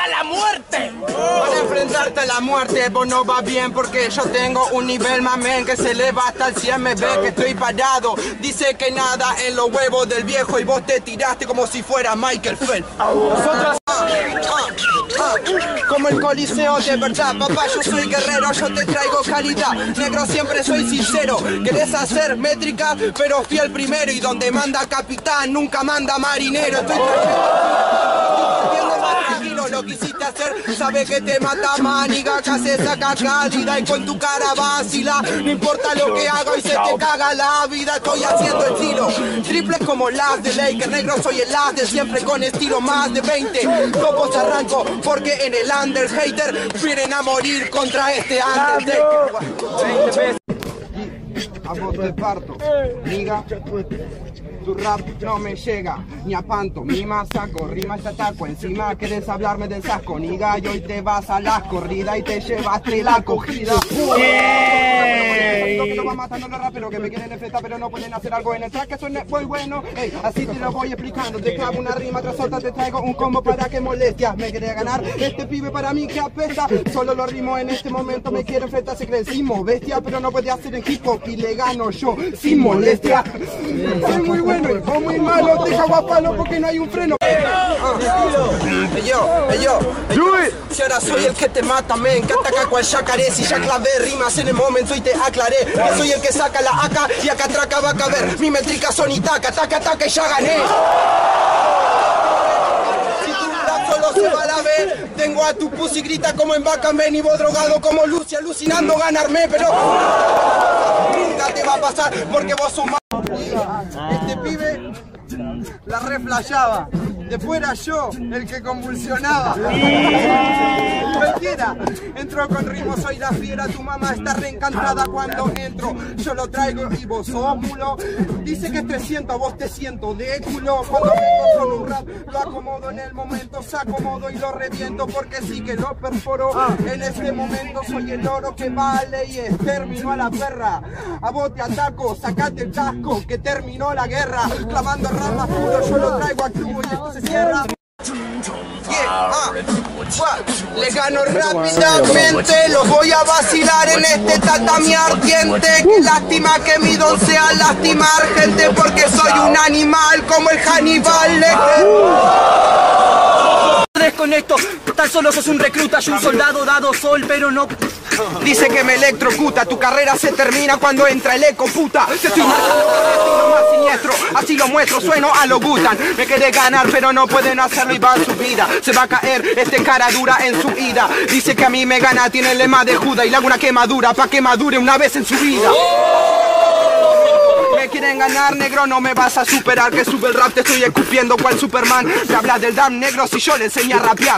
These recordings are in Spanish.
la muerte. Para enfrentarte a la muerte vos no va bien porque yo tengo un nivel mamen que se eleva hasta el 100, me ve que estoy parado. Dice que nada en los huevos del viejo y vos te tiraste como si fuera Michael Phelps. Nosotros como el coliseo de verdad, papá, yo soy guerrero, yo te traigo calidad. Negro, siempre soy sincero. Querés hacer métrica, pero fui el primero. Y donde manda capitán, nunca manda marinero. Estoy más tranquilo, lo quisiste hacer, sabe que te mata maniga, que se saca cálida y con tu cara vacila. No importa lo que haga y se te caga la vida, estoy haciendo estilo. Triples como las de Laker, negro, soy el as de siempre con estilo más de 20. Copos arranco porque en el under hater vienen a morir contra este Undertaker. 20 veces. A vos te parto, niga. Tu rap no me llega, ni a panto, mi saco, rima te ataco. Encima querés hablarme del saco, niga, y hoy te vas a la corrida y te llevaste la cogida. Que lo va matando los raperos que me quieren enfrentar, pero no pueden hacer algo en el track que suene muy bueno. Ey, así te lo voy explicando, te clavo una rima tras otra, te traigo un combo para que molestias. Me quería ganar, este pibe para mí que apesta. Solo lo rimo en este momento, me quiere enfrentar, se cree sin modestia, pero no puede hacer en hip hop y le gano yo sin molestia. Soy muy bueno y vos muy malo, te cago a palo porque no hay un freno. Si ahora soy el que te mata, men, que ataca cual yacaré. Si ya clavé rimas en el momento y te aclaré que soy el que saca la AK y acá atraca va a caber. Mi métrica son y taca, taca, taca y ya gané. Si tu rap solo se va a la vez, tengo a tu pussy grita como en vaca, men, y vos drogado como Lucy, alucinando ganarme, pero nunca te va a pasar porque vos sos más. Este pibe la reflashaba, después era yo el que convulsionaba. Cualquiera entró con ritmo, soy la fiera, tu mamá está reencantada cuando entro. Yo lo traigo y vos sos mulo. Dice que es 300, vos te siento de culo. Cuando vengo con un rap, lo acomodo en el momento, se acomodo y lo reviento porque sí que lo perforo. En este momento soy el oro que vale y exterminó a la perra. A vos te ataco, sacate el casco que terminó la guerra. Clavando ramas puro, yo lo traigo a cubo y esto se cierra. Le gano rápidamente, los voy a vacilar en este tatami ardiente. Qué lástima que mi don sea lastimar gente, porque soy un animal como el Hannibal Lecter. Desconecto, tan solo sos un recluta y un soldado dado sol, pero no. Dice que me electrocuta, tu carrera se termina cuando entra el eco, puta. Te estoy marcando con el estilo más siniestro, así lo muestro, sueno a lo Gutan. Me quedé ganar, pero no pueden hacerlo y va en su vida. Se va a caer este cara dura en su ida. Dice que a mí me gana, tiene el lema de Judas y le hago una quemadura pa' que madure una vez en su vida. Me quieren ganar, negro, no me vas a superar. Que sube el rap, te estoy escupiendo cual Superman. Te hablas del damn negro si yo le enseñé a rapear.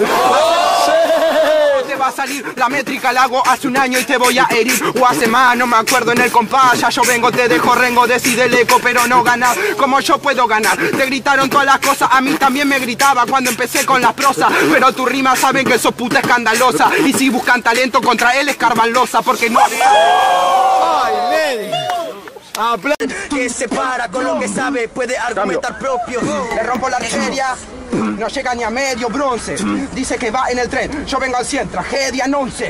Te va a salir la métrica, la hago hace un año y te voy a herir. O hace más, no me acuerdo en el compás. Ya yo vengo, te dejo rengo, decide el eco, pero no ganar. Como yo puedo ganar, te gritaron todas las cosas. A mí también me gritaba cuando empecé con las prosas. Pero tu rima saben que sos puta escandalosa. Y si buscan talento contra él, escarban losa. Porque no... Que se para con lo que sabe, puede argumentar propio. Le rompo la arteria, no llega ni a medio bronce. Dice que va en el tren, yo vengo al 100, tragedia en 11.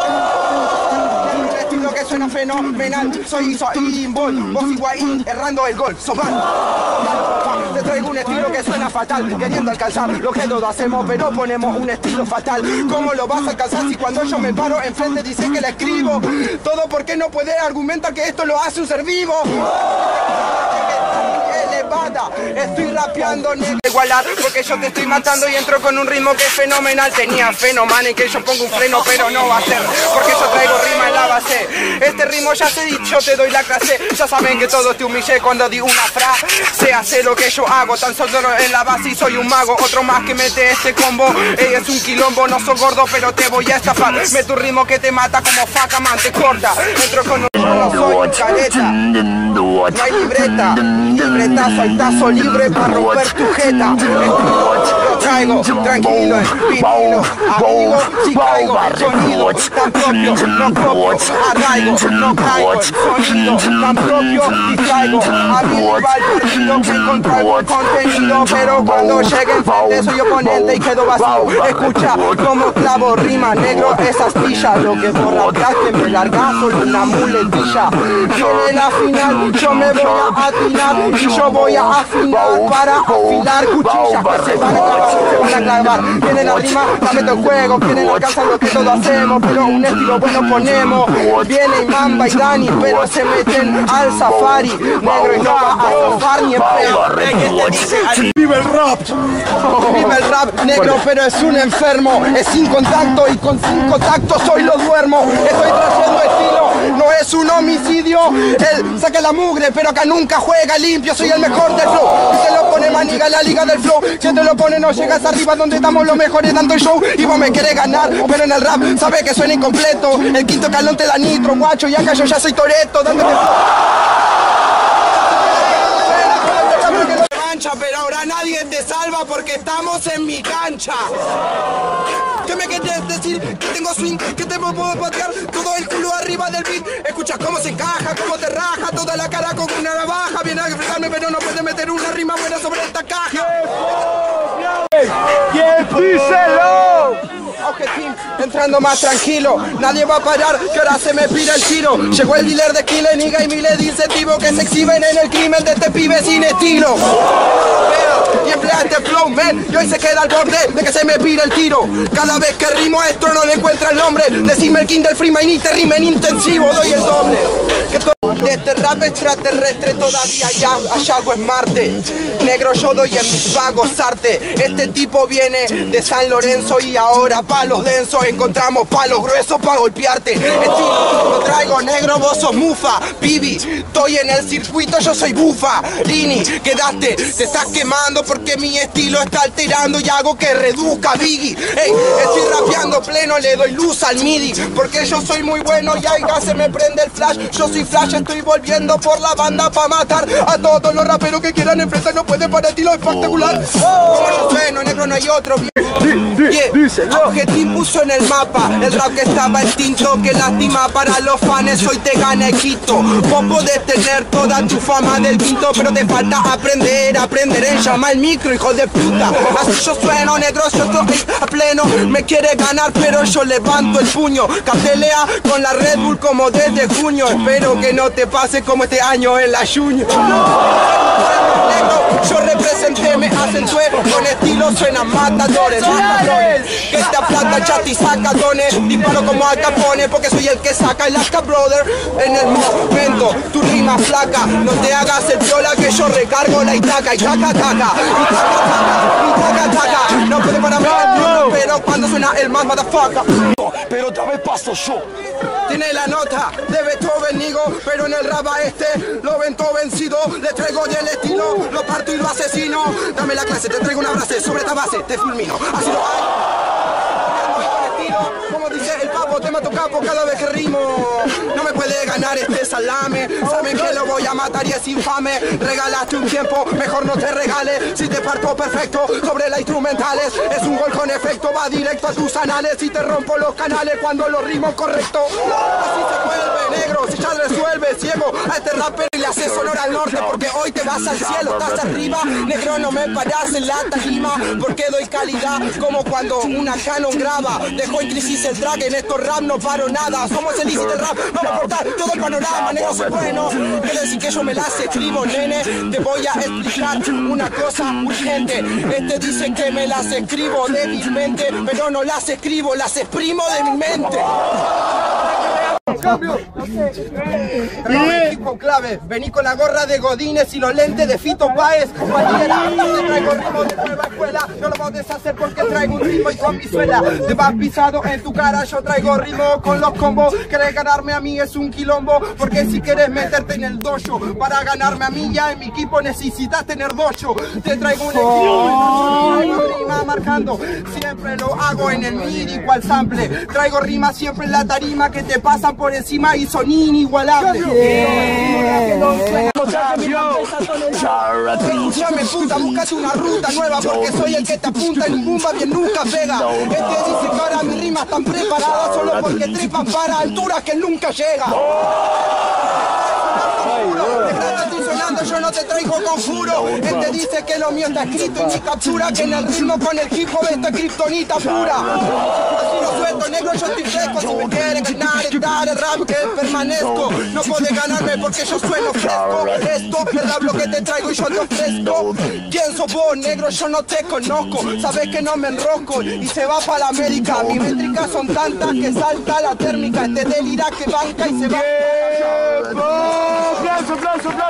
Estilo que suena fenomenal, soy Usain Bolt, vos igual errando el gol, Soban. Te traigo un estilo que suena fatal, queriendo alcanzar lo que todos hacemos, pero ponemos un estilo fatal. ¿Cómo lo vas a alcanzar si cuando yo me paro enfrente dice que le escribo? Todo porque no puede argumentar que esto lo hace un ser vivo. Elevada, estoy rapeando negro igualar porque yo te estoy matando y entro con un ritmo que es fenomenal. Tenía fenoman en que yo pongo un freno, pero no va a ser porque yo traigo rima en la base. Este ritmo ya te he dicho, te doy la clase. Ya saben que todos te humillé cuando digo una frase. Se hace lo que yo hago, tan solo en la base y soy un mago. Otro más que mete este combo, es un quilombo. No soy gordo, pero te voy a estafar. Me tu ritmo que te mata como faca, man, te corta. Entro con un... Yo no soy un careta, no hay libreta, libretazo saltazo libre para romper tu jeta. Lo traigo tranquilo, vinilo, amigo, si caigo, sonido tan propio, no propio, arraigo, no caigo, sonido tan propio, distraigo, a mi rival perdido que encontró algún contenido, pero cuando llegue enfrente soy oponente y quedo vacío. Escucha como clavo, rima negro, esa astilla, lo que por rapeaste me largas solo una muletilla. Viene la final, yo me voy a atinar y yo voy a afinar para afilar cuchillas que se van a clavar. Viene la rima, la meto en juego, quieren alcanzar lo que todos hacemos, pero un estilo bueno ponemos. Viene Mamba y Dani, pero se meten al safari. Negro y no va a zafar ni en pedo. ¡Viva el rap! Viva el rap, negro, pero es un enfermo. Es sin contacto y con sin contacto soy lo duermo. Estoy trayendo estilo, no es un homicidio. Él saca la mugre, pero acá nunca juega limpio. Soy el mejor del flow. Si te lo pone maniga la liga del flow, si te lo pone no llegas arriba donde estamos los mejores dando el show. Y vos me querés ganar, pero en el rap sabes que suena incompleto. El quinto calón te da nitro, guacho, y acá yo ya soy Toretto dándome pero ahora nadie te salva porque estamos en mi cancha. ¿Qué me quieres decir? Que tengo swing, que te puedo patear todo el culo arriba del beat. Escucha cómo se encaja, cómo te raja toda la cara con una navaja. Viene a fregarme pero no puede meter una rima buena sobre esta caja. ¡Díselo! Objetivo, entrando más tranquilo, nadie va a parar, que ahora se me pira el tiro. Llegó el dealer de Killer, niga y miles de incentivos que se exhiben en el crimen de este pibe sin estilo. Y emplea este flow, man, y hoy se queda al borde de que se me pira el tiro. Cada vez que rimo esto no le encuentra el nombre. Decime el king del freemine y te rima en intensivo, doy el doble. De este rap extraterrestre todavía allá es Marte. Negro yo doy en mis vagos arte. Este tipo viene de San Lorenzo y ahora palos densos. Encontramos palos gruesos para golpearte. Estilo, lo traigo negro, vos sos mufa. Pibi, estoy en el circuito, yo soy bufa. Lini, quedaste, te estás quemando porque mi estilo está alterando y hago que reduzca Biggie. Ey, estoy rapeando pleno, le doy luz al MIDI porque yo soy muy bueno y acá se me prende el flash. Yo soy flash, estoy volviendo por la banda para matar a todos los raperos que quieran enfrentar. No pueden para ti lo espectacular. Como yo sueno, negro no hay otro. Objetivo puso en el mapa el rap que estaba extinto, que lástima para los fans, hoy te gana Quito. Vos podés tener toda tu fama del quinto, pero te falta aprender en llamar el micro, hijo de puta. Así yo sueno, negro, yo estoy a pleno. Me quiere ganar, pero yo levanto el puño. Capelea con la Red Bull como desde junio. Espero que no te pase como este año en la Junior. Yo representé, me acentué, con estilo suenan matadores. Que esta plata chati saca dones. Disparo como Al Capone porque soy el que saca el Aka Brother. En el momento, tu rima flaca. No te hagas el viola que yo recargo la itaca. Y taca, taca, y taca, taca. No puede parar pero cuando suena el más motherfucker. Pero dame paso yo. Tiene la nota de Beethoven, nigo, pero en el rap a este lo ven todo vencido. Le traigo del estilo, lo parto y lo asesino. Dame la clase, te traigo una frase sobre esta base, te fulmino. Así lo hay. Como dice el papo, te mato capo cada vez que rimo. No me puede ganar este salame. Saben que lo voy a matar y es infame. Regalaste un tiempo, mejor no te regales. Si te parto perfecto sobre las instrumentales, es un gol con efecto, va directo a tus anales. Si te rompo los canales cuando lo rimo correcto. Así se vuelve negro, si ya resuelve ciego a este rapero y le haces honor al norte. Porque hoy te vas al cielo, estás arriba. Negro, no me paras en la tarima, porque doy calidad como cuando una Canon graba. Dejo en crisis el track, en estos rap no paro nada. Somos el ICI del rap, vamos a cortar todo el panorama. Negro, soy bueno, quiere decir que yo me las escribo, nene. Te voy a explicar una cosa urgente. Este dice que me las escribo débilmente, pero no las escribo, las exprimo de mi mente. Cambio. Con clave, vení con la gorra de Godínez y los lentes de Fito Páez. Cualquiera, te traigo ritmo de nueva escuela. No lo podés hacer porque traigo un ritmo y con mi suela. Te vas pisado en tu cara, yo traigo ritmo con los combos. Querés ganarme a mí es un quilombo, porque si querés meterte en el dojo para ganarme a mí ya en mi equipo necesitas tener dojo. Te traigo un equipo, rima marcando. Siempre lo hago en el MIDI cual sample. Traigo rima siempre en la tarima que te pasan por encima y son inigualables. Escúchame puta, búscate una ruta nueva porque soy el que te apunta y ningún bien nunca pega. Este dice que ahora mis rimas están preparadas solo porque trepan para alturas que nunca llega. Estoy sonando, yo no te traigo conjuro. Este dice que lo mío está escrito y mi captura que en el ritmo con el hip hop esto es kriptonita pura. Así lo suelto, negro, yo estoy fresco. Si me quieren ganar, dar el rap que permanezco. No podés ganarme porque yo sueno fresco. Esto es rap lo que te traigo y yo te ofrezco. ¿Quién sos vos, negro? Yo no te conozco. Sabes que no me enrosco y se va para la América. Mis métricas son tantas que salta la térmica. Este delira que banca y se va. ¡Aplauso, aplauso, aplauso!